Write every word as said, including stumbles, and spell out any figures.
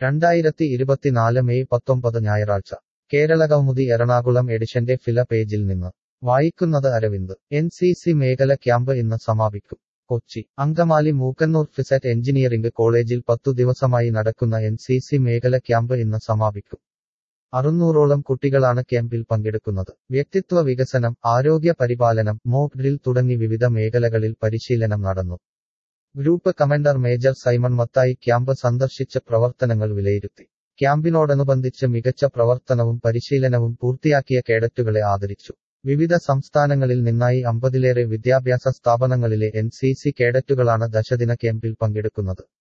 രണ്ടായിരത്തി ഇരുപത്തിനാല് മെയ് പത്തൊമ്പത് ഞായറാഴ്ച കേരളകൗമുദി എറണാകുളം എഡിഷന്റെ ഫില പേജിൽ നിന്ന് വായിക്കുന്നത് അരവിന്ദ്. എൻ സി സി മേഖല ക്യാമ്പ് ഇന്ന് സമാപിക്കും. കൊച്ചി അങ്കമാലി മൂക്കന്നൂർ ഫിസറ്റ് എഞ്ചിനീയറിംഗ് കോളേജിൽ പത്തു ദിവസമായി നടക്കുന്ന എൻ സി സി മേഖല ക്യാമ്പ് ഇന്ന് സമാപിക്കും. അറുന്നൂറോളം കുട്ടികളാണ് ക്യാമ്പിൽ പങ്കെടുക്കുന്നത്. വ്യക്തിത്വ വികസനം, ആരോഗ്യ പരിപാലനം, മോക്ക് ഡ്രിൽ തുടങ്ങി വിവിധ മേഖലകളിൽ പരിശീലനം നടന്നു. Group commander major Simon Mathai camp സന്ദർശിച്ച് പ്രവർത്തനങ്ങൾ വിലയിരുത്തി. ക്യാമ്പിനോടനുബന്ധിച്ച് മികച്ച പ്രവർത്തനവും പരിശീലനവും പൂർത്തിയാക്കിയ കേഡറ്റുകളെ ആദരിച്ചു. വിവിധ സംസ്ഥാനങ്ങളിൽ നിന്നായി അമ്പതിലേറെ വിദ്യാഭ്യാസ സ്ഥാപനങ്ങളിലെ എൻ സി സി കേഡറ്റുകളാണ് ദശദിന ക്യാമ്പിൽ പങ്കെടുക്കുന്നത്.